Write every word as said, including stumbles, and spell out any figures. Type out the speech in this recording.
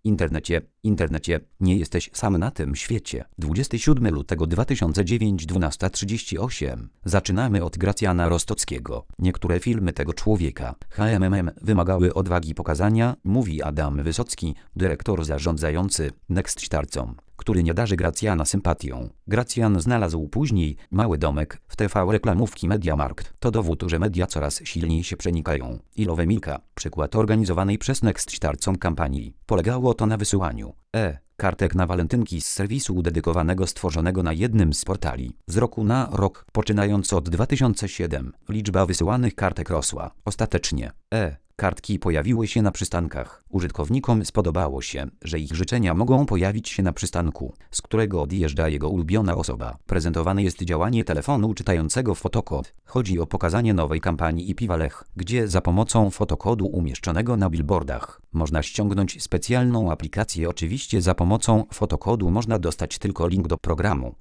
Internecie, internecie, nie jesteś sam na tym świecie. dwudziestego siódmego lutego dwa tysiące dziewiątego, dwunasta trzydzieści osiem. Zaczynamy od Gracjana Rostockiego. Niektóre filmy tego człowieka, HMMM, wymagały odwagi pokazania, mówi Adam Wysocki, dyrektor zarządzający Nextstarcom, który nie darzy Gracjana sympatią. Gracjan znalazł później mały domek w T V reklamówki Mediamarkt. To dowód, że media coraz silniej się przenikają. Ilowe Milka, przykład organizowanej przez Nextstarcom kampanii. Polegało to na wysyłaniu e kartek na walentynki z serwisu dedykowanego stworzonego na jednym z portali. Z roku na rok, poczynając od dwa tysiące siódmego, liczba wysyłanych kartek rosła. Ostatecznie e kartki pojawiły się na przystankach. Użytkownikom spodobało się, że ich życzenia mogą pojawić się na przystanku, z którego odjeżdża jego ulubiona osoba. Prezentowane jest działanie telefonu czytającego fotokod. Chodzi o pokazanie nowej kampanii i Piwa Lech, gdzie za pomocą fotokodu umieszczonego na billboardach można ściągnąć specjalną aplikację. Oczywiście za pomocą fotokodu można dostać tylko link do programu.